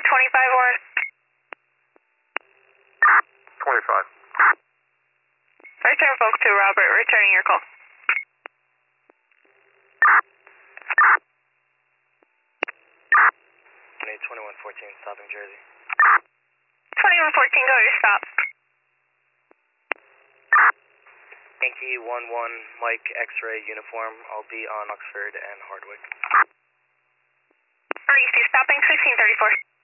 Orange. 25. Return folks to Robert, returning your call. Need 2114, stopping Jersey. 2114, go to stop. Yankee 11, Mike X-ray uniform. I'll be on Oxford and Hardwick. REC stopping 1634.